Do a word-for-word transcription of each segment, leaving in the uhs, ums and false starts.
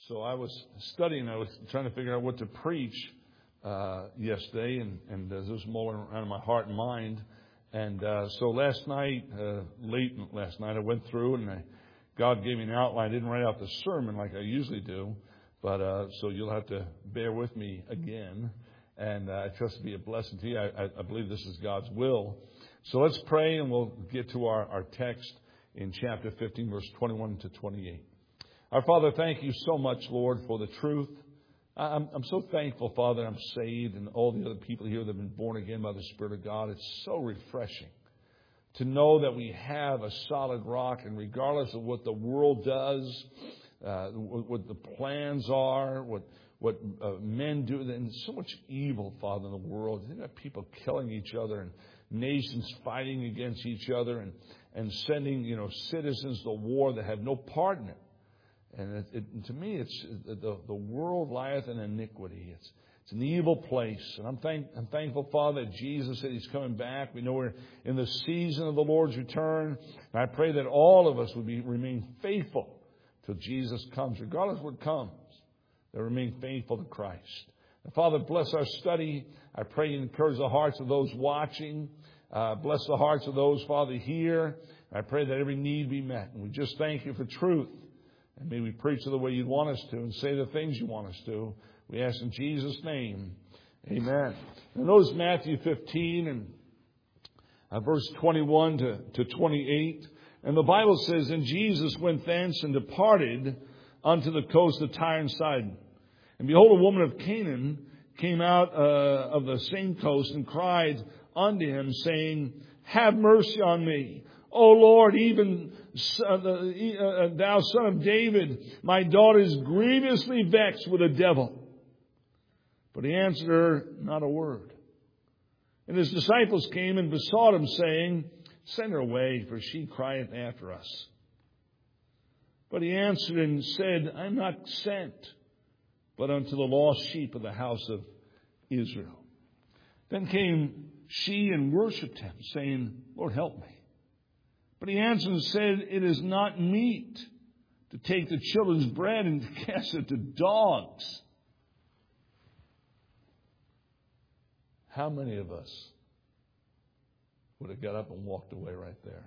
So I was studying. I was trying to figure out what to preach uh, yesterday, and, and uh, this was mulling around in my heart and mind. And uh, so last night, uh, late last night, I went through, and I, God gave me an outline. I didn't write out the sermon like I usually do, but uh, so you'll have to bear with me again. And uh, I trust to be a blessing to you. I, I, I believe this is God's will. So let's pray, and we'll get to our, our text in chapter fifteen, verse twenty-one to twenty-eight. Our Father, thank you so much, Lord, for the truth. I'm, I'm so thankful, Father, I'm saved, and all the other people here that have been born again by the Spirit of God. It's so refreshing to know that we have a solid rock, and regardless of what the world does, uh, what the plans are, what what uh, men do, and so much evil, Father, in the world. You got people killing each other, and nations fighting against each other, and, and sending, you know, citizens to war that have no part in it. And it, it, to me, it's the, the world lieth in iniquity. It's it's an evil place. And I'm, thank, I'm thankful, Father, that Jesus said He's coming back. We know we're in the season of the Lord's return. And I pray that all of us would be remain faithful till Jesus comes, regardless of what comes. That remain faithful to Christ. And Father, bless our study. I pray you encourage the hearts of those watching. Uh, bless the hearts of those, Father, here. I pray that every need be met. And we just thank you for truth. And may we preach the way you'd want us to and say the things you want us to. We ask in Jesus' name. Amen. And notice Matthew fifteen and uh, verse twenty-one to, to twenty-eight. And the Bible says, And Jesus went thence and departed unto the coast of Tyre and Sidon. And behold, a woman of Canaan came out uh, of the same coast and cried unto him, saying, Have mercy on me, O Lord, even uh, uh, thou son of David, my daughter is grievously vexed with a devil. But he answered her not a word. And his disciples came and besought him, saying, Send her away, for she crieth after us. But he answered and said, I am not sent, but unto the lost sheep of the house of Israel. Then came she and worshipped him, saying, Lord, help me. But he answered and said, It is not meet to take the children's bread and to cast it to dogs. How many of us would have got up and walked away right there?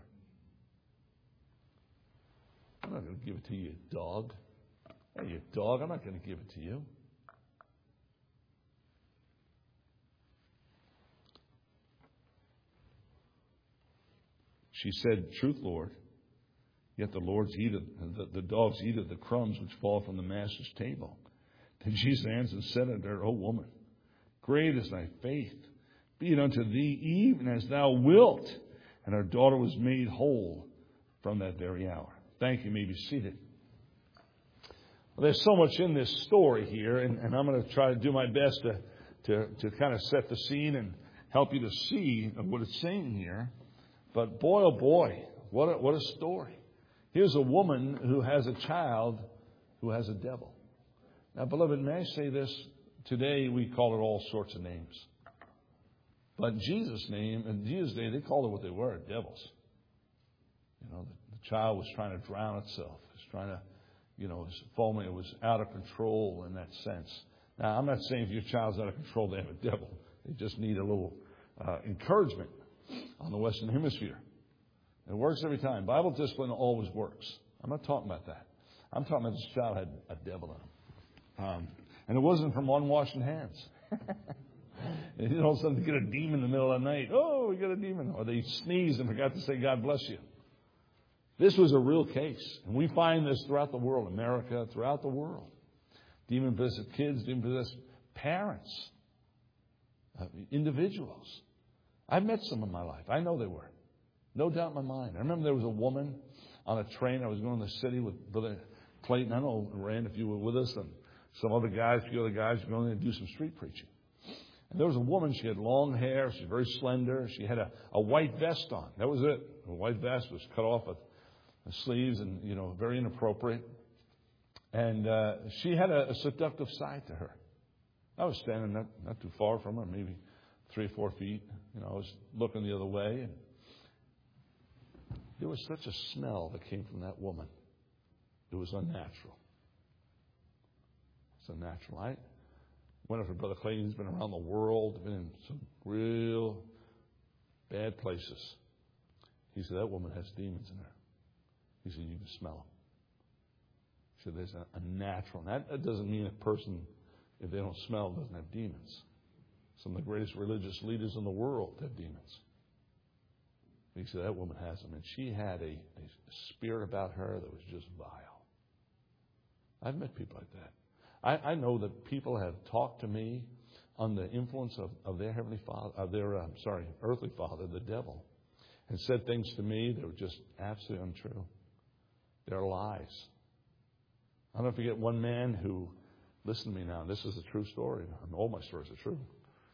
I'm not going to give it to you, dog. Hey, you dog, I'm not going to give it to you. She said, Truth, Lord. Yet the Lord's eat of, the, the dogs eat of the crumbs which fall from the master's table. Then Jesus answered and said unto her, O woman, great is thy faith. Be it unto thee even as thou wilt. And her daughter was made whole from that very hour. Thank you. You may be seated. Well, there's so much in this story here, and, and I'm going to try to do my best to, to, to kind of set the scene and help you to see what it's saying here. But boy, oh boy, what a, what a story. Here's a woman who has a child who has a devil. Now, beloved, may I say this? Today we call it all sorts of names. But in Jesus' name, in Jesus' day, they called it what they were, devils. You know, the, the child was trying to drown itself. It was trying to, you know, it was foaming. It was out of control in that sense. Now, I'm not saying if your child's out of control, they have a devil. They just need a little uh, encouragement on the Western Hemisphere. It works every time. Bible discipline always works. I'm not talking about that. I'm talking about this child had a devil in him. Um, and it wasn't from unwashing hands. And you know, all of a sudden, you get a demon in the middle of the night. Oh, we got a demon. Or they sneezed and forgot to say, God bless you. This was a real case. And we find this throughout the world, America, throughout the world. Demon-possessed kids, demon-possessed parents, uh, individuals. I've met some in my life. I know they were. No doubt in my mind. I remember there was a woman on a train. I was going to the city with Brother Clayton. I know, Rand, if you were with us, and some other guys, a few other guys were going there to do some street preaching. And there was a woman. She had long hair. She was very slender. She had a, a white vest on. That was it. A white vest was cut off at the sleeves and, you know, very inappropriate. And uh, she had a, a seductive side to her. I was standing not, not too far from her, maybe three or four feet. You know, I was looking the other way. And there was such a smell that came from that woman. It was unnatural. It's unnatural. I went up to Brother Clayton. He's been around the world, been in some real bad places. He said, that woman has demons in her. He said, you can smell them. He said, there's a, a natural. That, that doesn't mean a person, if they don't smell, doesn't have demons. Some of the greatest religious leaders in the world have demons. He said, that woman has them. And she had a, a spirit about her that was just vile. I've met people like that. I, I know that people have talked to me on the influence of, of their heavenly father, of their, uh, sorry, earthly father, the devil, and said things to me that were just absolutely untrue. They're lies. I'll never forget one man who, listen to me now, this is a true story. All my stories are true.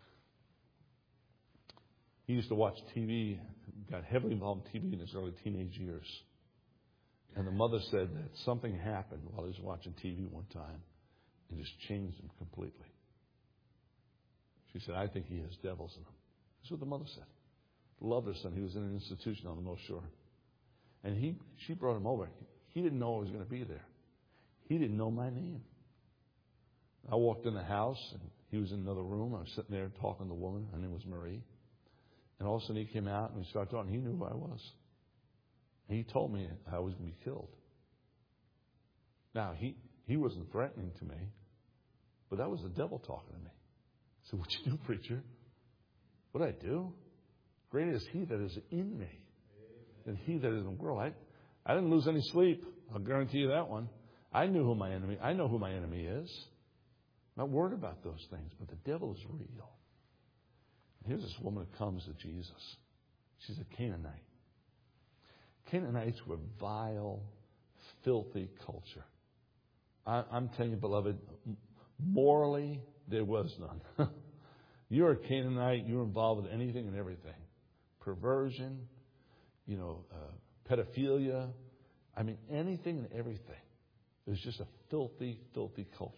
He used to watch T V, got heavily involved in T V in his early teenage years. And the mother said that something happened while he was watching T V one time and just changed him completely. She said, I think he has devils in him. That's what the mother said. Loved her son. He was in an institution on the North Shore. And he, she brought him over. He didn't know I was going to be there. He didn't know my name. I walked in the house, and he was in another room. I was sitting there talking to the woman. Her name was Marie. And all of a sudden he came out and we started talking. He knew who I was. And he told me I was going to be killed. Now, he, he wasn't threatening to me, but that was the devil talking to me. I said, what you do, preacher? What did I do? Greater is he that is in me than he that is in the world. I, I didn't lose any sleep. I'll guarantee you that one. I knew who my enemy, I know who my enemy is. I'm not worried about those things, but the devil is real. Here's this woman who comes to Jesus. She's a Canaanite. Canaanites were vile, filthy culture. I, I'm telling you, beloved, morally, there was none. You're a Canaanite. You're involved with anything and everything. Perversion, you know, uh, pedophilia. I mean, anything and everything. It was just a filthy, filthy culture.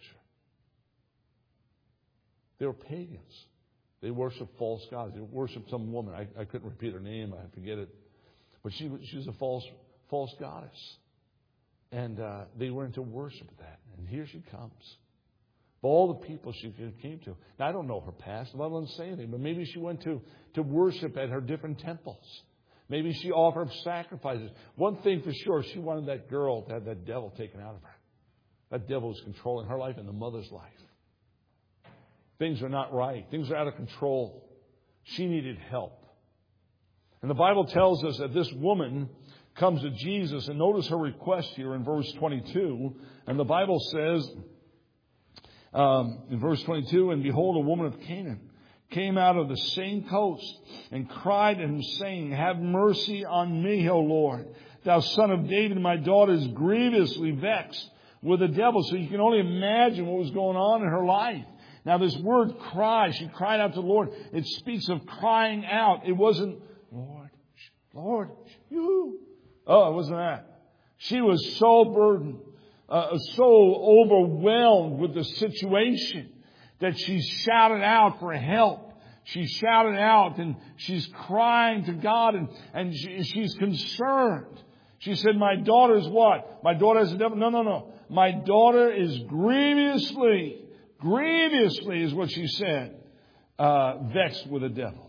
They were pagans. They worshiped false gods. They worshiped some woman. I, I couldn't repeat her name. I forget it. But she, she was a false false goddess. And uh, they were into worship of that. And here she comes. Of all the people she came to. Now, I don't know her past. The Bible doesn't say anything. But maybe she went to, to worship at her different temples. Maybe she offered sacrifices. One thing for sure, she wanted that girl to have that devil taken out of her. That devil was controlling her life and the mother's life. Things are not right. Things are out of control. She needed help. And the Bible tells us that this woman comes to Jesus. And notice her request here in verse twenty-two. And the Bible says um, in verse twenty-two, and behold, a woman of Canaan came out of the same coast and cried to him, saying, have mercy on me, O Lord. Thou son of David, my daughter is grievously vexed with the devil. So you can only imagine what was going on in her life. Now, this word cry, she cried out to the Lord. It speaks of crying out. It wasn't, Lord, Lord, you. Oh, it wasn't that. She was so burdened, uh, so overwhelmed with the situation that she shouted out for help. She shouted out and she's crying to God and, and she, she's concerned. She said, my daughter is what? My daughter has a devil? No, no, no. My daughter is grievously Grievously is what she said, uh, vexed with the devil.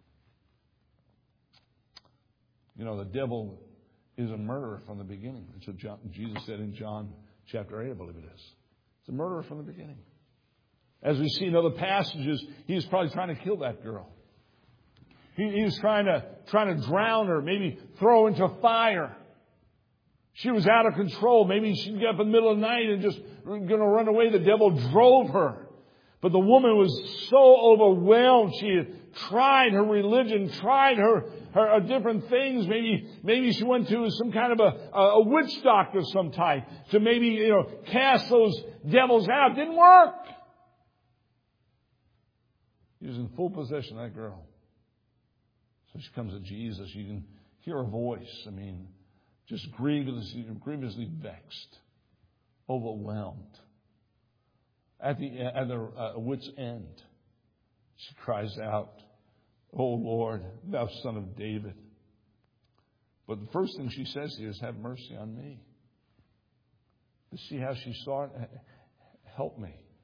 You know, the devil is a murderer from the beginning. That's what John, Jesus said in John chapter eight, I believe it is. It's a murderer from the beginning. As we see in other passages, he was probably trying to kill that girl. He, he was trying to, trying to drown her, maybe throw her into fire. She was out of control. Maybe she'd get up in the middle of the night and just going to run away. The devil drove her. But the woman was so overwhelmed. She had tried her religion, tried her, her uh, different things. Maybe, maybe she went to some kind of a, a witch doctor of some type to maybe, you know, cast those devils out. Didn't work. He was in full possession of that girl. So she comes to Jesus. You can hear her voice. I mean, just grievously, grievously vexed, overwhelmed, at the at the uh, wit's end. She cries out, "O Lord, thou son of David." But the first thing she says here is, "Have mercy on me." You see how she saw it? Help me.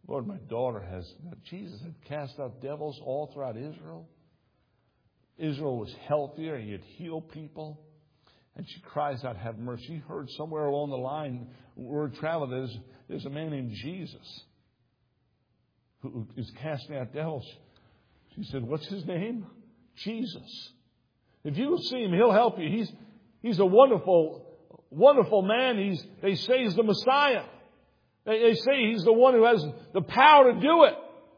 Lord, my daughter has, Jesus had cast out devils all throughout Israel. Israel was healthier. He had healed people. And she cries out, have mercy. She heard somewhere along the line, word traveled, there's, there's a man named Jesus who is casting out devils. She said, what's his name? Jesus. If you will see him, he'll help you. He's, he's a wonderful, wonderful man. He's, they say he's the Messiah. They, they say he's the one who has the power to do it.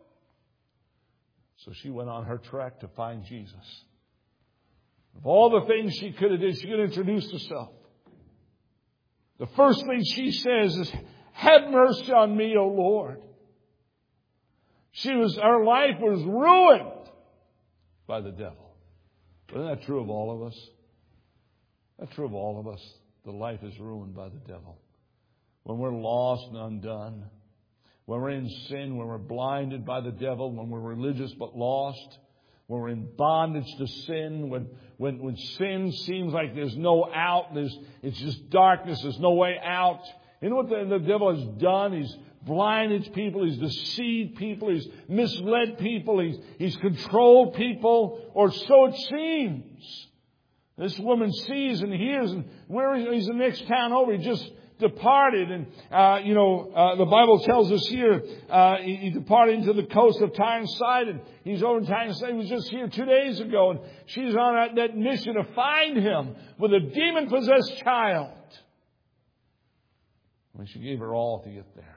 So she went on her trek to find Jesus. Of all the things she could have done, she could have introduced herself. The first thing she says is, have mercy on me, O Lord. She was, her life was ruined by the devil. Isn't that true of all of us? That's true of all of us. The life is ruined by the devil. When we're lost and undone, when we're in sin, when we're blinded by the devil, when we're religious but lost, when we're in bondage to sin, when, when, when sin seems like there's no out, there's, it's just darkness, there's no way out. You know what the, the devil has done? He's blinded people, he's deceived people, he's misled people, he's, he's controlled people, or so it seems. This woman sees and hears, and where is he's the next town over? He just departed, and uh, you know uh, the Bible tells us here uh, he, he departed into the coast of Tyre and Sidon. He's over in Tyre and Sidon. He was just here two days ago, and she's on that, that mission to find him with a demon-possessed child. When she gave her all to get there.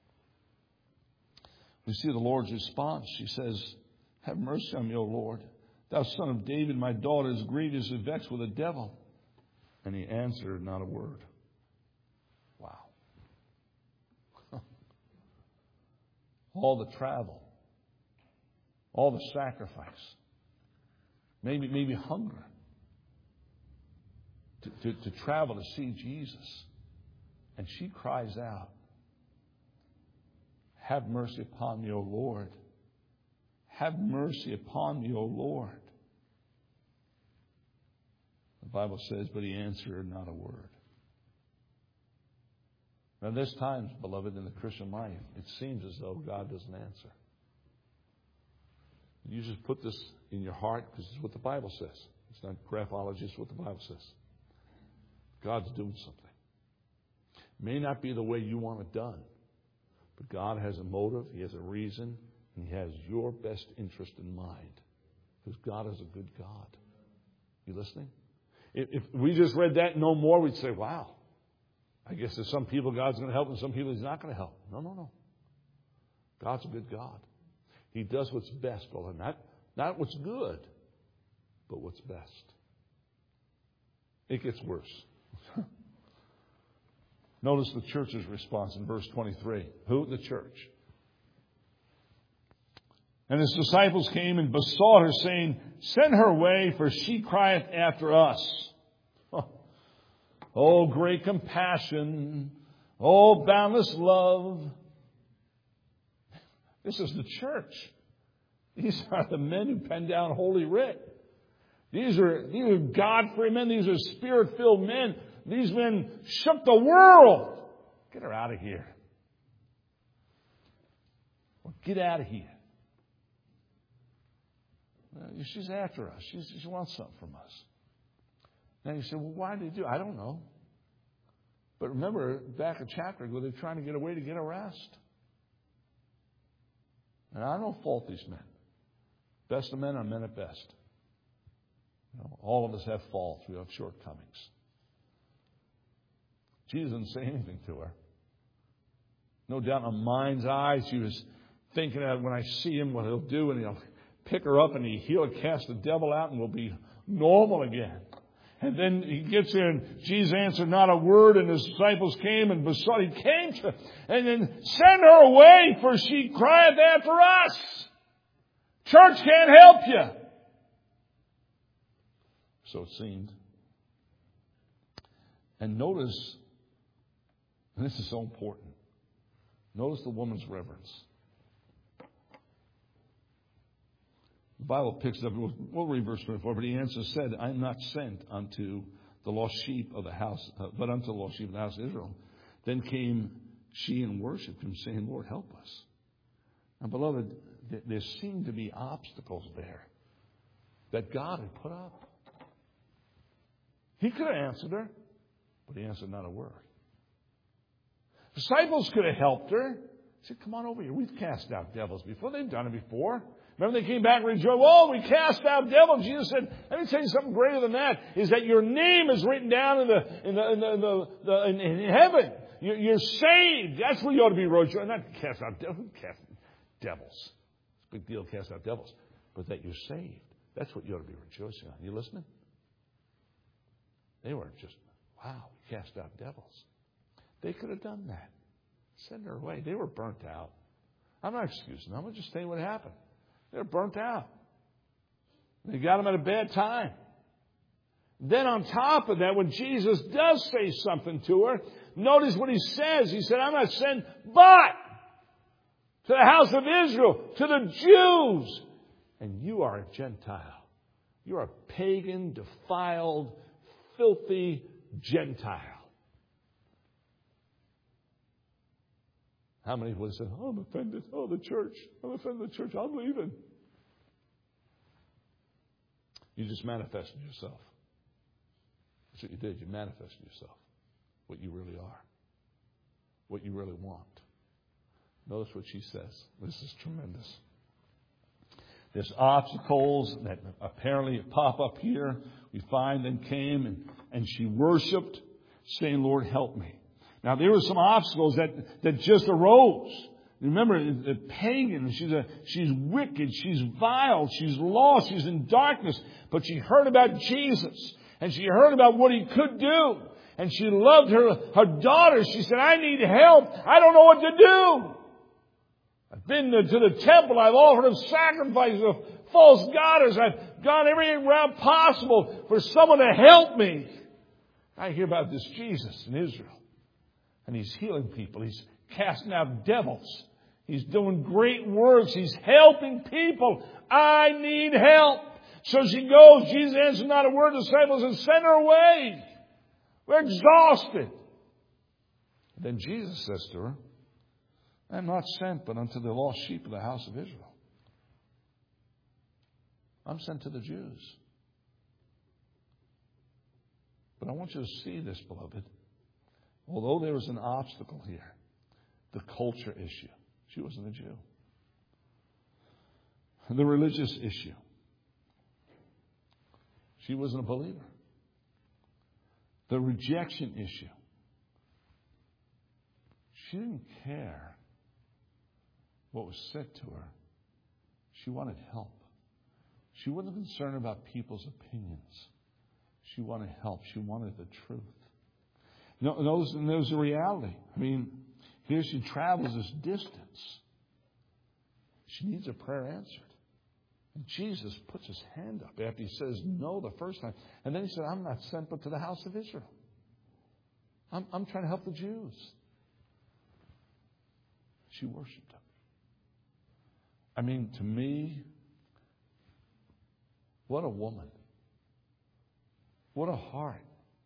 We see the Lord's response. She says, have mercy on me, O Lord. Thou son of David, my daughter is grievously vexed with a devil. And he answered not a word. Wow. All the travel. All the sacrifice. Maybe, maybe hunger. To, to, to travel to see Jesus. And she cries out, have mercy upon me, O Lord. Have mercy upon me, O Lord. The Bible says, but he answered not a word. Now, there's times, beloved, in the Christian life, it seems as though God doesn't answer. You just put this in your heart because it's what the Bible says. It's not graphology, it's what the Bible says. God's doing something. It may not be the way you want it done, but God has a motive, He has a reason, and He has your best interest in mind. Because God is a good God. You listening? If, if we just read that and no more, we'd say, wow, I guess there's some people God's going to help and some people He's not going to help. No, no, no. God's a good God. He does what's best, brother. Not, not what's good, but what's best. It gets worse. Notice the church's response in verse twenty-three. Who? The church. And his disciples came and besought her, saying, send her away, for she crieth after us. Oh, great compassion. Oh, boundless love. This is the church. These are the men who penned down Holy Writ. These are, these are God-fearing men. These are Spirit-filled men. These men shook the world. Get her out of here. Well, get out of here. Well, she's after us. She's, she wants something from us. Now you say, well, why did they do it? I don't know. But remember, back a chapter ago, they're trying to get away to get arrested. And I don't fault these men. Best of men are men at best. You know, all of us have faults. We have shortcomings. Jesus didn't say anything to her. No doubt in her mind's eye, she was thinking that when I see him, what he'll do, and he'll pick her up and he'll cast the devil out and we'll be normal again. And then he gets there and Jesus answered not a word, and his disciples came and besought. He came to, and then send her away, for she crieth after us. Church can't help you. So it seemed. And notice, and this is so important, notice the woman's reverence. The Bible picks it up. We'll, we'll read verse twenty-four. But he answered, said, I am not sent unto the lost sheep of the house, uh, but unto the lost sheep of the house of Israel. Then came she and worshipped him, saying, Lord, help us. Now, beloved, there seemed to be obstacles there that God had put up. He could have answered her, but he answered not a word. Disciples could have helped her. He said, come on over here. We've cast out devils before. They've done it before. Remember, they came back and rejoiced. Oh, we cast out devils. Jesus said, let me tell you something greater than that, is that your name is written down in the in the in the, in, the, the, in, in heaven. You're, you're saved. That's what you ought to be rejoicing. Not cast out devils. Who cast devils? It's a big deal to cast out devils. But that you're saved. That's what you ought to be rejoicing on. You listening? They weren't just, wow, we cast out devils. They could have done that. Send her away. They were burnt out. I'm not excusing them. I'm just saying what happened. They were burnt out. They got them at a bad time. Then on top of that, when Jesus does say something to her, notice what he says. He said, I'm not sent but to the house of Israel, to the Jews. And you are a Gentile. You are a pagan, defiled, filthy Gentile. How many would have said, oh, I'm offended. Oh, the church. I'm offended the church. I'm leaving. You just manifested yourself. That's what you did. You manifested yourself. What you really are. What you really want. Notice what she says. This is tremendous. There's obstacles that apparently pop up here. We find them came and, and she worshiped, saying, Lord, help me. Now, there were some obstacles that, that just arose. Remember, the pagan, she's, a, she's wicked, she's vile, she's lost, she's in darkness. But she heard about Jesus, and she heard about what he could do. And she loved her, her daughter. She said, I need help. I don't know what to do. I've been to the temple. I've offered up sacrifices of false goddess. I've gone every route possible for someone to help me. I hear about this Jesus in Israel. And he's healing people. He's casting out devils. He's doing great works. He's helping people. I need help. So she goes. Jesus answers not a word to the disciples and sent her away. We're exhausted. Then Jesus says to her, I am not sent but unto the lost sheep of the house of Israel. I'm sent to the Jews. But I want you to see this, beloved. Although there was an obstacle here, the culture issue. She wasn't a Jew. The religious issue. She wasn't a believer. The rejection issue. She didn't care what was said to her. She wanted help. She wasn't concerned about people's opinions. She wanted help. She wanted the truth. No, knows, knows the reality. I mean, here she travels this distance. She needs a prayer answered. And Jesus puts his hand up after he says no the first time. And then he said, I'm not sent but to the house of Israel. I'm, I'm trying to help the Jews. She worshiped him. I mean, to me, what a woman. What a heart.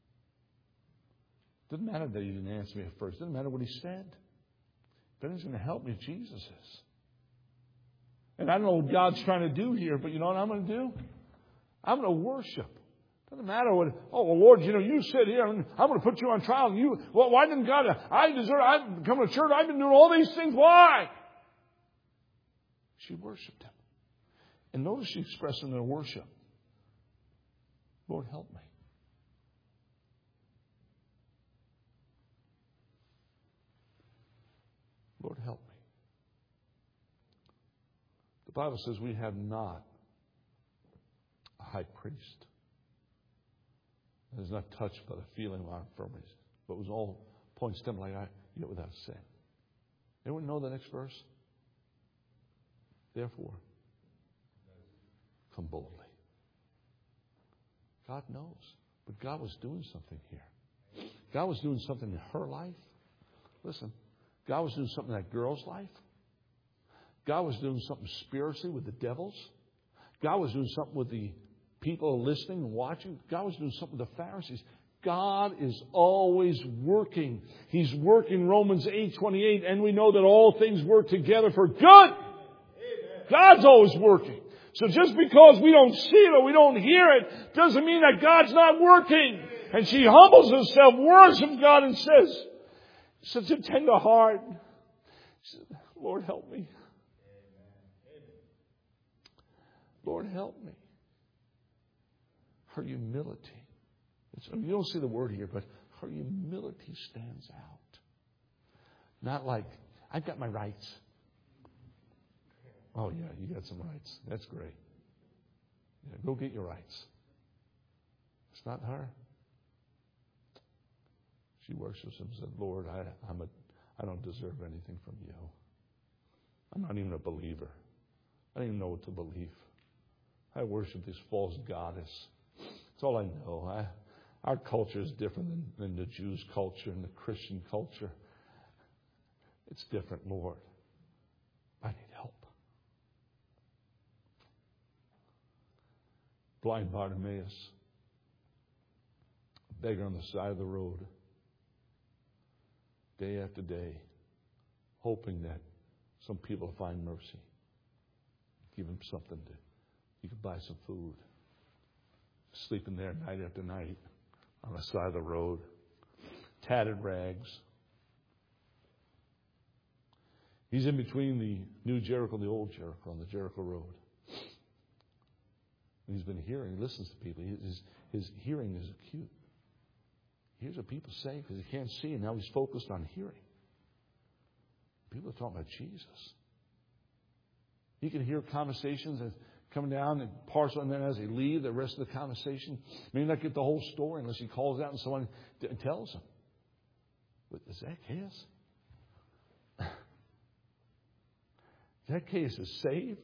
Didn't matter that he didn't answer me at first. Didn't matter what he said. But he's going to help me if Jesus is. And I don't know what God's trying to do here, but you know what I'm going to do? I'm going to worship. Doesn't matter what, oh, well, Lord, you know, you sit here and I'm going to put you on trial. And you, well, why didn't God, I deserve, I've come to church, I've been doing all these things. Why? She worshiped him. And notice she expressed in her worship, Lord, help me. Lord, help me. The Bible says we have not a high priest that is not touched by the feeling of our infirmities, but was all points to him like I, yet without sin. Anyone know the next verse? Therefore, come boldly. God knows. But God was doing something here. God was doing something in her life. Listen, God was doing something in that girl's life. God was doing something spiritually with the devils. God was doing something with the people listening and watching. God was doing something with the Pharisees. God is always working. He's working Romans eight twenty-eight, and we know that all things work together for good God's always working. So just because we don't see it or we don't hear it doesn't mean that God's not working. And she humbles herself, worships God, and says, such a tender heart, she said, Lord, help me. Lord, help me. Her humility. It's, you don't see the word here, but her humility stands out. Not like, I've got my rights. Oh, yeah, you got some rights. That's great. Yeah, go get your rights. It's not her. She worships him and said, Lord, I, I'm a, I don't deserve anything from you. I'm not even a believer. I don't even know what to believe. I worship this false goddess. That's all I know. I, our culture is different than, than the Jews' culture and the Christian culture. It's different, Lord. I need help. Blind Bartimaeus, a beggar on the side of the road, day after day, hoping that some people will find mercy. Give him something to, you could buy some food. Sleeping there night after night on the side of the road, tattered rags. He's in between the New Jericho and the Old Jericho on the Jericho Road. And he's been hearing, he listens to people. His, his hearing is acute. He hears what people say because he can't see, and now he's focused on hearing. People are talking about Jesus. He can hear conversations that come down and parse on, and then as they leave, the rest of the conversation may not get the whole story unless he calls out and someone tells him. But Zacchaeus? Zacchaeus is saved?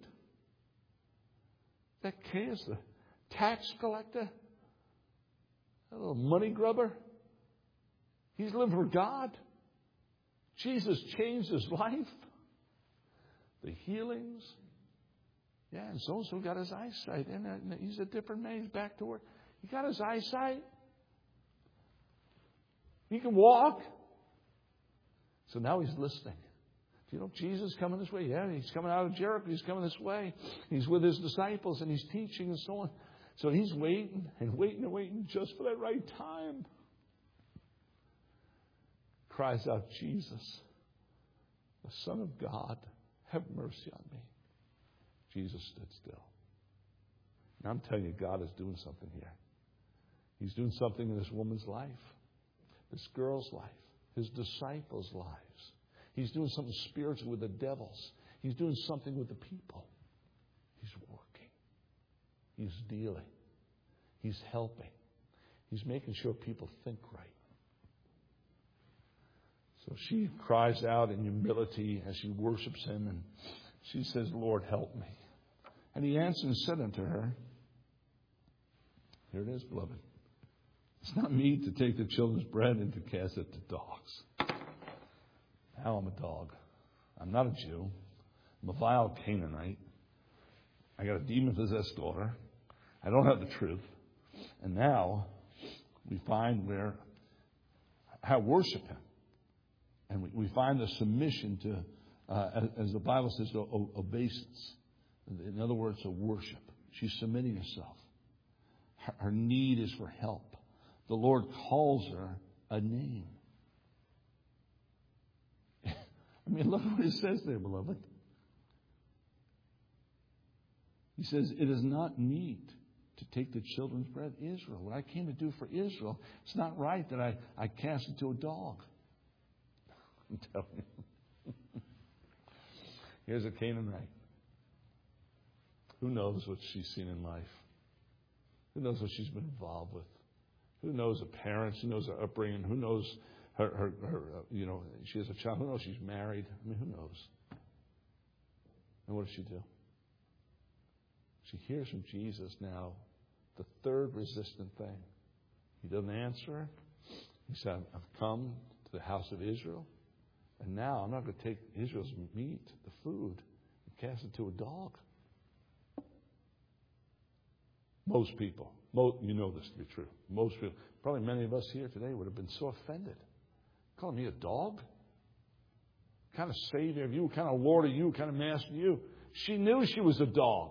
Zacchaeus, the tax collector? A little money grubber? He's lived for God. Jesus changed his life. The healings. Yeah, and so-and-so got his eyesight. And he's a different man. He's back to work. He got his eyesight. He can walk. So now he's listening. Do you know Jesus coming this way? Yeah, he's coming out of Jericho. He's coming this way. He's with his disciples and he's teaching and so on. So he's waiting and waiting and waiting just for that right time. Cries out, Jesus, the Son of God, have mercy on me. Jesus stood still. And I'm telling you, God is doing something here. He's doing something in this woman's life, this girl's life, his disciples' lives. He's doing something spiritual with the devils. He's doing something with the people. He's working. He's dealing. He's helping. He's making sure people think right. So she cries out in humility as she worships him, and she says, Lord, help me. And he answered and said unto her, here it is, beloved. It's not meet to take the children's bread and to cast it to dogs. Now I'm a dog. I'm not a Jew. I'm a vile Canaanite. I got a demon-possessed daughter. I don't have the truth. And now we find where how worship him. And we, we find the submission to, uh, as, as the Bible says, to o- obeisance. In other words, to worship. She's submitting herself. Her, her need is for help. The Lord calls her a name. I mean, look what it says there, beloved. He says, it is not meet to take the children's bread, Israel. What I came to do for Israel, it's not right that I, I cast it to a dog. I'm telling you. Here's a Canaanite. Who knows what she's seen in life? Who knows what she's been involved with? Who knows her parents? Who knows her upbringing? Who knows her, her, her uh, you know, she has a child. Who knows she's married? I mean, who knows? And what does she do? She hears from Jesus now the third resistant thing. He doesn't answer her. He said, I've come to the house of Israel. And now I'm not going to take Israel's meat, the food, and cast it to a dog. Most people, most, you know this to be true. Most people, probably many of us here today would have been so offended. Calling me a dog? What kind of savior of you? What kind of Lord of you? What kind of master of you? she knew she was a dog.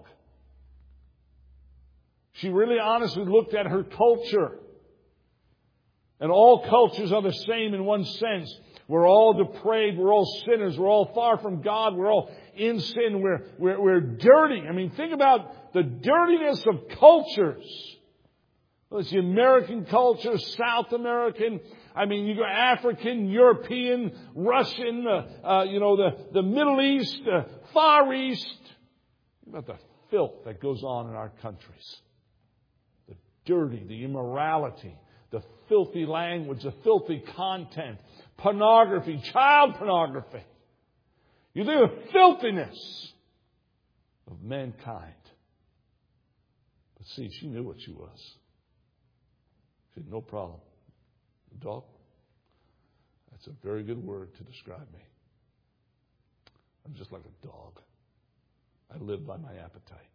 She really honestly looked at her culture. And all cultures are the same in one sense. We're all depraved. We're all sinners. We're all far from God. We're all in sin. We're, we're, we're dirty. I mean, think about the dirtiness of cultures. Well, it's the American culture, South American. I mean, you go African, European, Russian, uh, uh, you know, the, the Middle East, uh, Far East. Think about the filth that goes on in our countries. The dirty, the immorality, the filthy language, the filthy content, pornography, child pornography. You think of the filthiness of mankind. But see, she knew what she was. She said, no problem. Dog, that's a very good word to describe me. I'm just like a dog. I live by my appetite.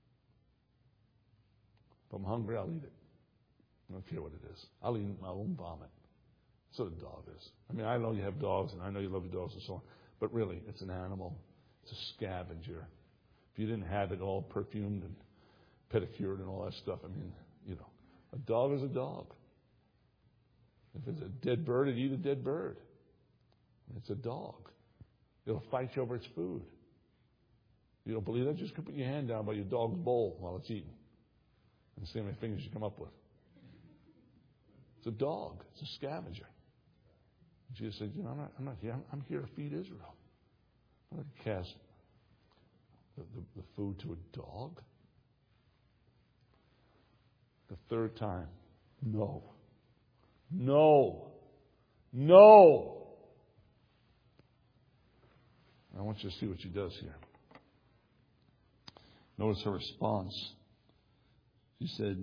If I'm hungry, I'll eat it. I don't care what it is. I'll eat my own vomit. That's what a dog is. I mean, I know you have dogs, and I know you love your dogs and so on. But really, it's an animal. It's a scavenger. If you didn't have it all perfumed and pedicured and all that stuff, I mean, you know, a dog is a dog. If it's a dead bird, it'd eat a dead bird. It's a dog. It'll fight you over its food. You don't believe that? Just put your hand down by your dog's bowl while it's eating and see how many fingers you come up with. It's a dog. It's a scavenger. Jesus said, you know, I'm not, I'm not here. I'm, I'm here to feed Israel. I'm not going to cast the, the, the food to a dog. The third time, no. No. No. I want you to see what she does here. Notice her response. She said,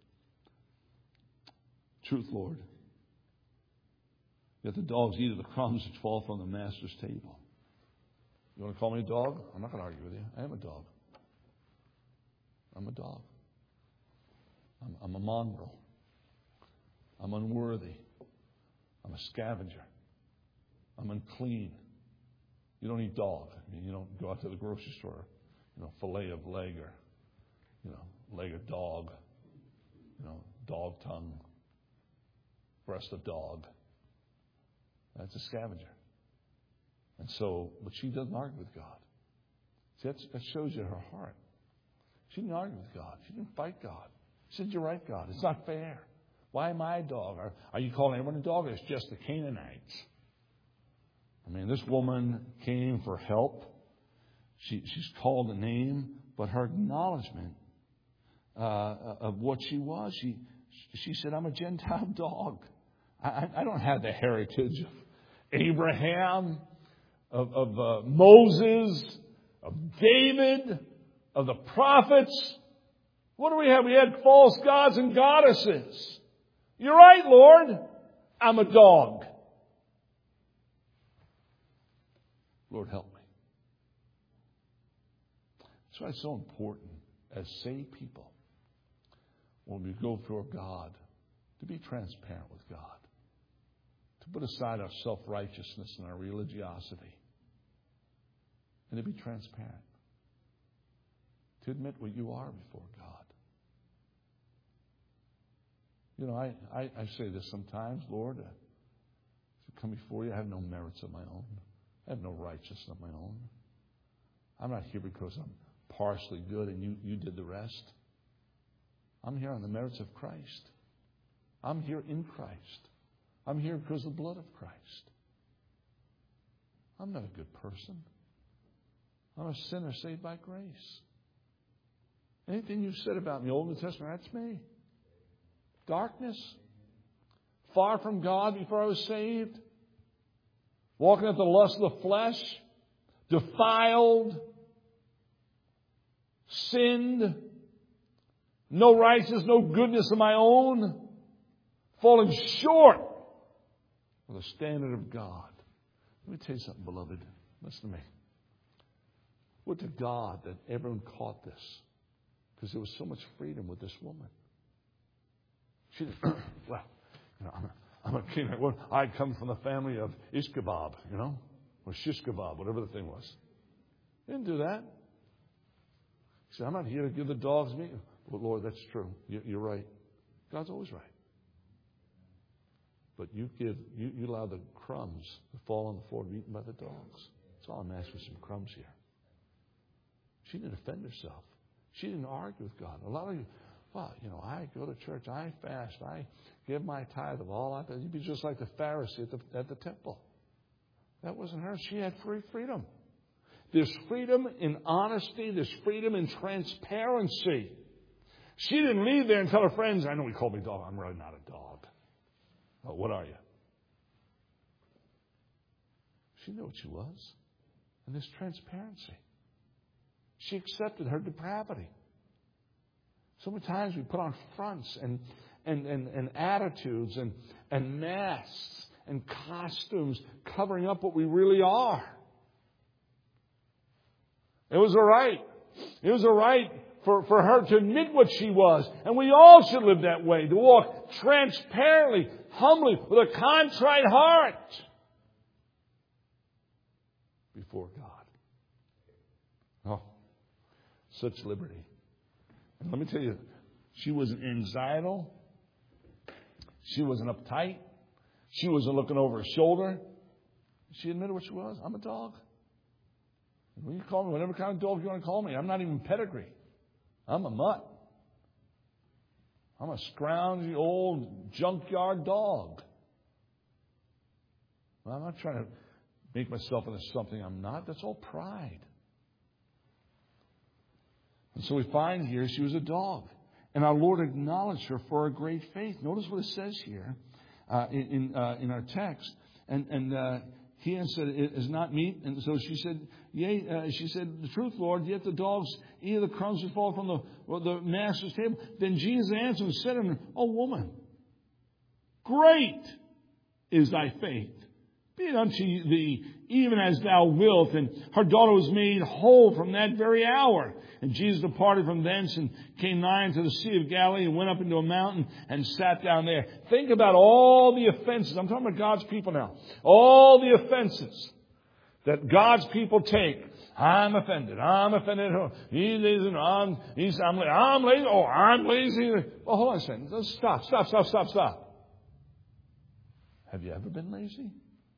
truth, Lord. Yet the dogs eat of the crumbs which fall from the master's table. You want to call me a dog? I'm not going to argue with you. I am a dog. I'm a dog. I'm, I'm a mongrel. I'm unworthy. I'm a scavenger. I'm unclean. You don't eat dog. I mean, you don't go out to the grocery store, you know, fillet of leg or, you know, leg of dog, you know, dog tongue, breast of dog. That's a scavenger. And so, but she doesn't argue with God. See, that's, that shows you her heart. She didn't argue with God. She didn't fight God. She said, you're right, God. It's not fair. Why am I a dog? Are, are you calling everyone a dog? Or it's just the Canaanites. I mean, this woman came for help. She, she's called a name, but her acknowledgement uh, of what she was, she she said, I'm a Gentile dog. I, I don't have the heritage of Abraham, of, of uh, Moses, of David, of the prophets. What do we have? We had false gods and goddesses. You're right, Lord. I'm a dog. Lord, help me. That's why it's so important as saved people, when we go before God, to be transparent with God, to put aside our self-righteousness and our religiosity, and to be transparent, to admit what you are before God. You know, I, I, I say this sometimes, Lord, uh, to come before you, I have no merits of my own. I have no righteousness of my own. I'm not here because I'm partially good and you, you did the rest. I'm here on the merits of Christ. I'm here in Christ. I'm here because of the blood of Christ. I'm not a good person. I'm a sinner saved by grace. Anything you said about me, Old Testament, that's me. Darkness. Far from God before I was saved. Walking at the lust of the flesh. Defiled. Sinned. No righteousness, no goodness of my own. Falling short of the standard of God. Let me tell you something, beloved. Listen to me. Would to God that everyone caught this. Because there was so much freedom with this woman. She didn't, well, you know, I'm a, I'm a king. I come from the family of Ishkabab, you know, or Shish Kebab, whatever the thing was. They didn't do that. She said, I'm not here to give the dogs meat. Well, Lord, that's true. You're right. God's always right. But you give, you, you allow the crumbs to fall on the floor to be eaten by the dogs. That's all I'm asking for, some crumbs here. She didn't offend herself. She didn't argue with God. A lot of you, well, you know, I go to church, I fast, I give my tithe of all I have. You'd be just like the Pharisee at the, at the temple. That wasn't her. She had free freedom. There's freedom in honesty. There's freedom in transparency. She didn't leave there and tell her friends, I know he called me dog. I'm really not a dog. Oh, what are you? She knew what she was. And there's transparency. She accepted her depravity. So many times we put on fronts and and, and, and attitudes and, and masks and costumes covering up what we really are. It was all right. It was all right for, for her to admit what she was. And we all should live that way, to walk transparently, humbly, with a contrite heart before God. Oh, such liberty. And let me tell you, she wasn't anxietal. She wasn't uptight. She wasn't looking over her shoulder. She admitted what she was. I'm a dog. When you call me whatever kind of dog you want to call me, I'm not even pedigree. I'm a mutt. I'm a scroungy old junkyard dog. Well, I'm not trying to make myself into something I'm not. That's all pride. And so we find here she was a dog. And our Lord acknowledged her for her great faith. Notice what it says here uh, in in, uh, in our text. And, and uh, he answered, it is not meat. And so she said, yea, uh, she said, the truth, Lord, yet the dogs eat the crumbs that fall from the, well, the master's table. Then Jesus answered and said unto her, O woman, great is thy faith. Be it unto thee even as thou wilt. And her daughter was made whole from that very hour. And Jesus departed from thence and came nigh unto the Sea of Galilee and went up into a mountain and sat down there. Think about all the offenses. I'm talking about God's people now. All the offenses that God's people take. I'm offended. I'm offended. He's lazy. I'm, he's, I'm, I'm lazy. Oh, I'm lazy. Well, hold on a second. Let's stop, stop, stop, stop, stop. Have you ever been lazy?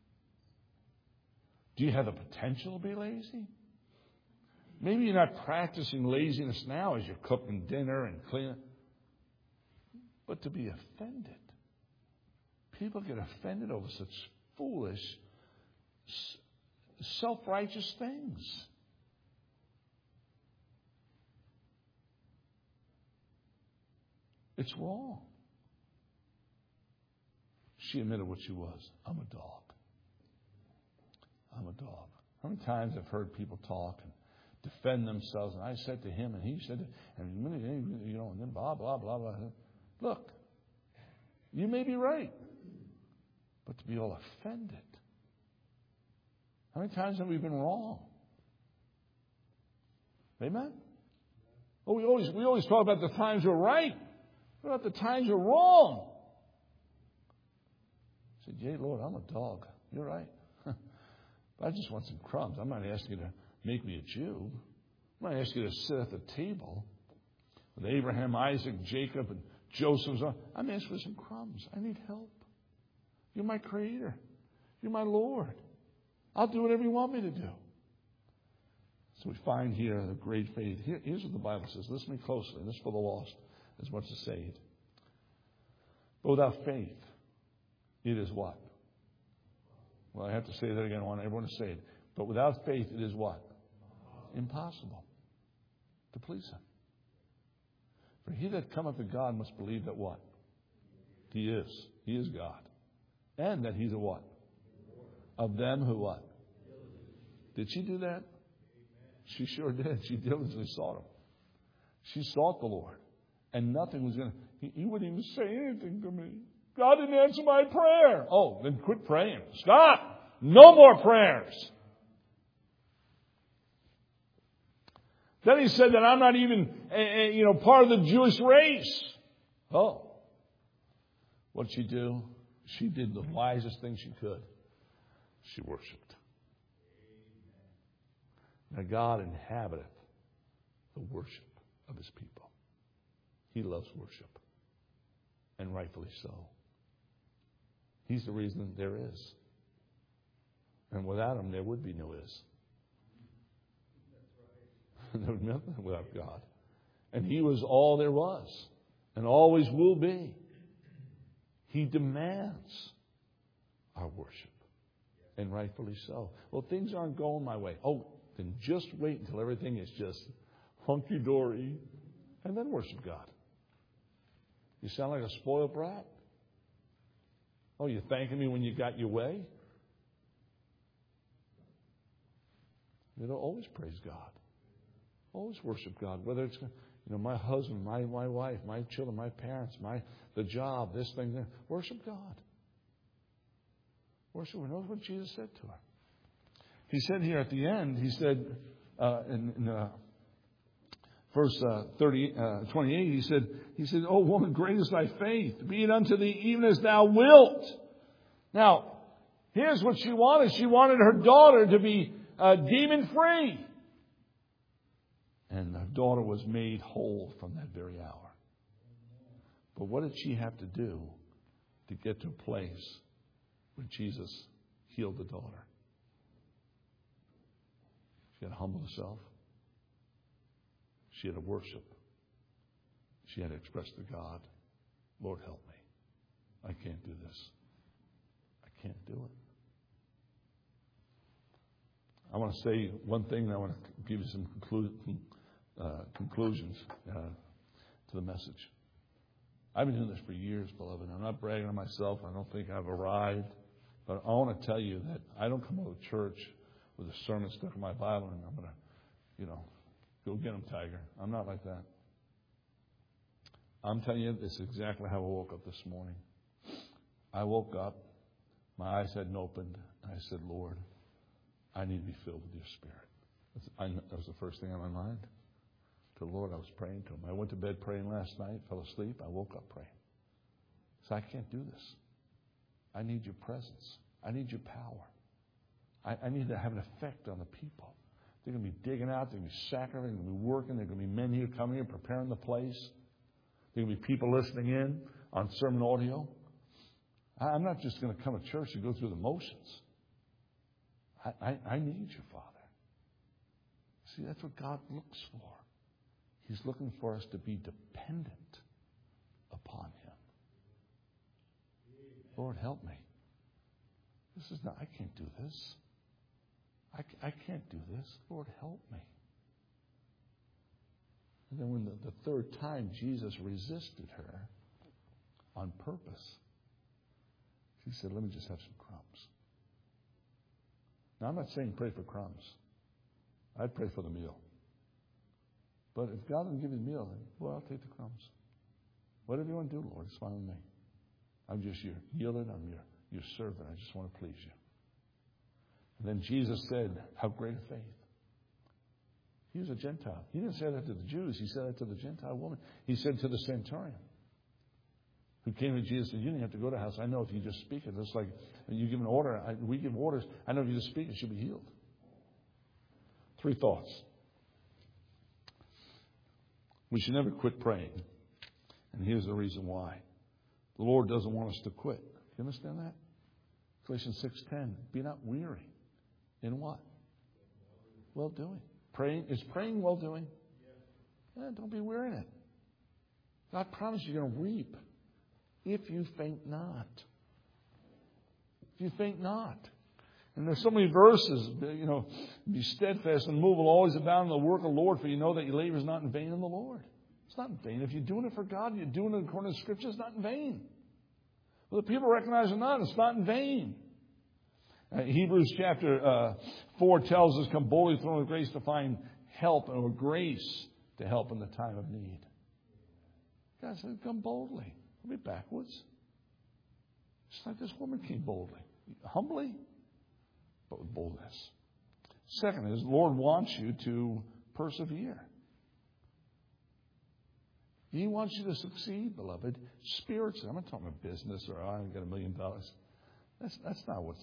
Do you have the potential to be lazy? Maybe you're not practicing laziness now as you're cooking dinner and cleaning. But to be offended. People get offended over such foolish, self-righteous things. It's wrong. She admitted what she was. I'm a dog. I'm a dog. How many times I've heard people talk and defend themselves, and I said to him, and he said, and you know, and then blah blah blah blah. Look, you may be right, but to be all offended. How many times have we been wrong? Amen. Oh, we always we always talk about the times we're right. What about the times we're wrong? I said, "Yea, Lord, I'm a dog. You're right." I just want some crumbs. I'm not asking you to make me a Jew. I'm not asking you to sit at the table with Abraham, Isaac, Jacob, and Joseph. I'm asking for some crumbs. I need help. You're my creator. You're my Lord. I'll do whatever you want me to do. So we find here the great faith. Here, here's what the Bible says. Listen to me closely. This is for the lost as much as saved. But without faith, it is what? Well, I have to say that again. I want everyone to say it. But without faith, it is what? Impossible to please Him. For he that cometh to God must believe that what? He is. He is God. And that He's a what? Of them who what? Did she do that? She sure did. She diligently sought Him. She sought the Lord. And nothing was going to... He, he wouldn't even say anything to me. God didn't answer my prayer. Oh, then quit praying. Stop. No more prayers. Then he said that I'm not even, uh, you know, part of the Jewish race. Oh. What did she do? She did the wisest thing she could. She worshiped. Now God inhabiteth the worship of His people. He loves worship. And rightfully so. He's the reason there is. And without Him, there would be no is. There was nothing without God. And He was all there was. And always will be. He demands our worship. And rightfully so. Well, things aren't going my way. Oh, then just wait until everything is just hunky-dory. And then worship God. You sound like a spoiled brat. Oh, you're thanking me when you got your way? You know, always praise God. Always worship God. Whether it's, you know, my husband, my, my wife, my children, my parents, my the job, this thing, that. Worship God. Worship. Knows what Jesus said to her. He said here at the end, He said uh, in, in uh, verse uh, thirty, uh, twenty-eight, He said, He said, "Oh woman, great is thy faith. Be it unto thee even as thou wilt." Now, here's what she wanted. She wanted her daughter to be uh, demon-free. And her daughter was made whole from that very hour. But what did she have to do to get to a place where Jesus healed the daughter? She had to humble herself. She had to worship. She had to express to God, "Lord, help me. I can't do this. I can't do it." I want to say one thing, and I want to give you some conclu- uh, conclusions uh, to the message. I've been doing this for years, beloved. I'm not bragging on myself. I don't think I've arrived. But I want to tell you that I don't come to church with a sermon stuck in my Bible and I'm going to, you know, go get them, Tiger. I'm not like that. I'm telling you, this is exactly how I woke up this morning. I woke up, my eyes hadn't opened, and I said, "Lord, I need to be filled with your Spirit." I, that was the first thing on my mind. To the Lord, I was praying to Him. I went to bed praying last night, fell asleep. I woke up praying. So I can't do this. I need your presence. I need your power. I, I need to have an effect on the people. They're going to be digging out. They're going to be sacrificing. They're going to be working. They're going to be men here coming here preparing the place. There are going to be people listening in on sermon audio. I, I'm not just going to come to church and go through the motions. I, I, I need you, Father. See, that's what God looks for. He's looking for us to be dependent upon Him. Lord, help me. This is not, I can't do this. I, I can't do this. Lord, help me. And then when the, the third time Jesus resisted her on purpose, she said, "Let me just have some crumbs." Now, I'm not saying pray for crumbs. I'd pray for the meal. But if God doesn't give you the meal, then, well, I'll take the crumbs. Whatever you want to do, Lord, it's fine with me. I'm just your yielded. I'm your, your servant. I just want to please you. And then Jesus said, "How great a faith." He was a Gentile. He didn't say that to the Jews. He said that to the Gentile woman. He said to the centurion who came to Jesus and said, "You didn't have to go to the house. I know if you just speak it. It's like you give an order. I, we give orders. I know if you just speak it, she'll be healed." Three thoughts. We should never quit praying. And here's the reason why. The Lord doesn't want us to quit. You understand that? Galatians six ten. Be not weary. In what? Well doing. Praying. Is praying well doing? Yeah, don't be weary in it. God promised you're going to reap if you faint not. If you faint not. And there's so many verses, you know, be steadfast and immovable, always abound in the work of the Lord, for you know that your labor is not in vain in the Lord. It's not in vain. If you're doing it for God, you're doing it according to Scripture, it's not in vain. Whether people recognize it or not, it's not in vain. Uh, Hebrews chapter uh, four tells us, "Come boldly to the throne of grace to find help or grace to help in the time of need." God said, "Come boldly." Don't be backwards. Just like this woman came boldly. Humbly, but with boldness. Second is, the Lord wants you to persevere. He wants you to succeed, beloved, spiritually. I'm not talking about business or oh, I got a million dollars. That's that's not what's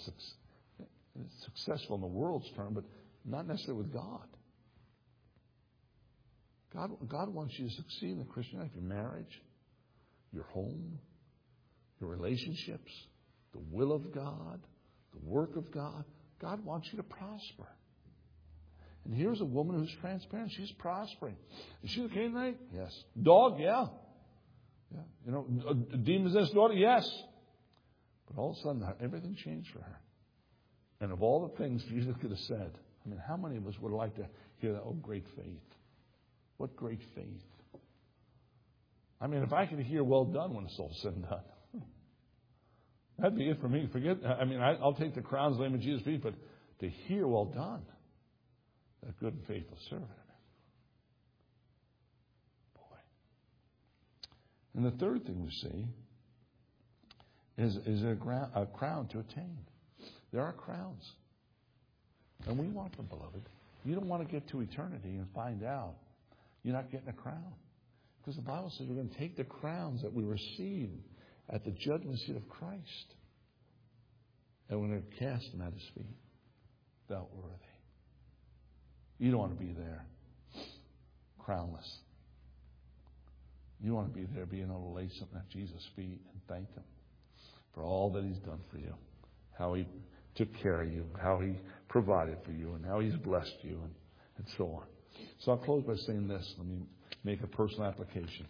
successful in the world's term, but not necessarily with God. God, God wants you to succeed in the Christian life, your marriage, your home, your relationships, the will of God, the work of God. God wants you to prosper. And here's a woman who's transparent. She's prospering. Is she the Canaanite? Yes. Dog? Yeah. Yeah. You know, a demon-possessed daughter? Yes. But all of a sudden, everything changed for her. And of all the things Jesus could have said, I mean, how many of us would like to hear that? Oh, great faith. What great faith. I mean, if I could hear well done when it's all said and done, that'd be it for me. Forget, I mean, I, I'll take the crowns, lay them at Jesus' feet, but to hear well done, that good and faithful servant. Boy. And the third thing we see is, is a, gra- a crown to attain. There are crowns. And we want them, beloved. You don't want to get to eternity and find out you're not getting a crown. Because the Bible says we're going to take the crowns that we receive at the judgment seat of Christ. And we're going to cast them at His feet. Thou worthy. You don't want to be there crownless. You want to be there being able to lay something at Jesus' feet and thank Him for all that He's done for you. How He took care of you, how He provided for you, and how He's blessed you, and, and so on. So I'll close by saying this. Let me make a personal application.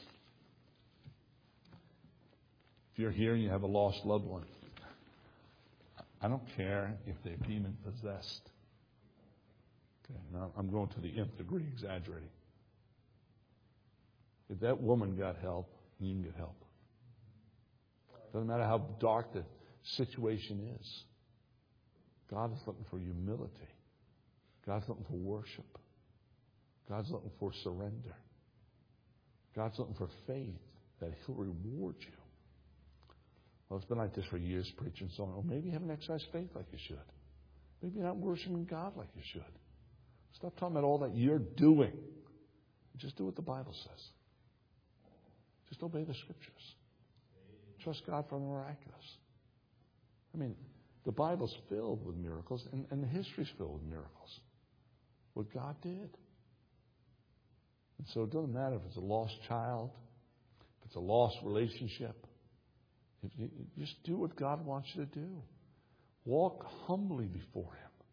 If you're here and you have a lost loved one, I don't care if they're demon possessed. Okay, now I'm going to the nth degree exaggerating. If that woman got help, you can get help. Doesn't matter how dark the situation is. God is looking for humility. God's looking for worship. God's looking for surrender. God's looking for faith that He'll reward you. Well, it's been like this for years, preaching so on. Oh, maybe you haven't exercised faith like you should. Maybe you're not worshiping God like you should. Stop talking about all that you're doing. Just do what the Bible says. Just obey the Scriptures. Trust God for the miraculous. I mean, the Bible's filled with miracles, and, and the history's filled with miracles. What God did. And so it doesn't matter if it's a lost child, if it's a lost relationship. If you, just do what God wants you to do. Walk humbly before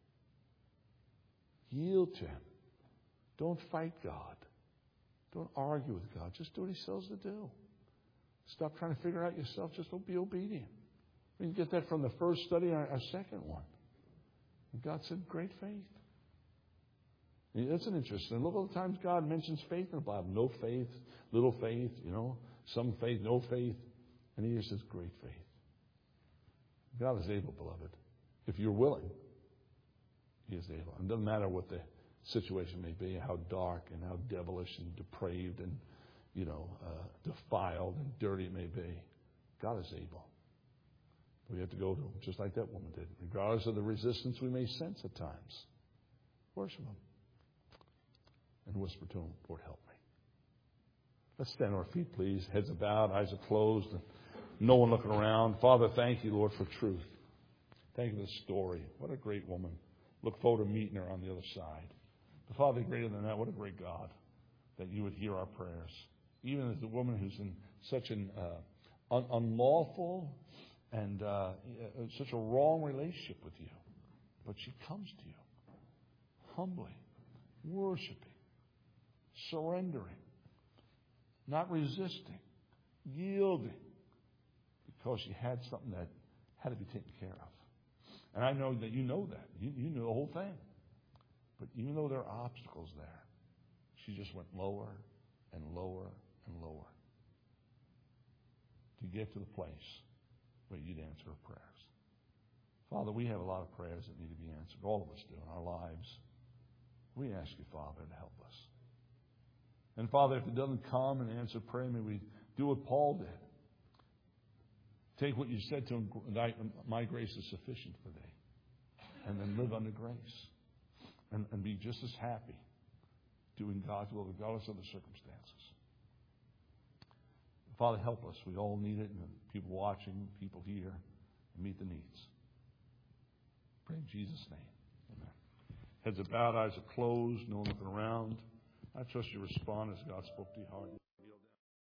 Him. Yield to Him. Don't fight God. Don't argue with God. Just do what He tells you to do. Stop trying to figure out yourself. Just be obedient. We can get that from the first study and our second one. And God said, great faith. And that's an interesting. Look at all the times God mentions faith in the Bible. No faith, little faith, you know, some faith, no faith. And He just says, great faith. God is able, beloved. If you're willing, He is able. And it doesn't matter what the situation may be, how dark and how devilish and depraved and, you know, uh, defiled and dirty it may be. God is able. We have to go to Him just like that woman did. Regardless of the resistance we may sense at times. Worship Him. And whisper to Him, Lord, help me. Let's stand on our feet, please. Heads are bowed, eyes are closed, and no one looking around. Father, thank You, Lord, for truth. Thank You for the story. What a great woman. Look forward to meeting her on the other side. But Father, greater than that, what a great God that You would hear our prayers. Even as the woman who's in such an uh, un- unlawful and uh, such a wrong relationship with You. But she comes to You humbly, worshiping, surrendering, not resisting, yielding, because she had something that had to be taken care of. And I know that You know that. You, you know the whole thing. But even though there are obstacles there, she just went lower and lower and lower to get to the place where You'd answer her prayers. Father, we have a lot of prayers that need to be answered. All of us do in our lives. We ask You, Father, to help us. And Father, if it doesn't come and answer prayer, may we do what Paul did. Take what You said to him, my grace is sufficient for thee. And then live under grace. And, and be just as happy doing God's will regardless of the circumstances. Father, help us. We all need it. And people watching, people here, meet the needs. Pray in Jesus' name. Amen. Heads are bowed, eyes are closed, no one looking around. I I trust you respond as God spoke to your heart.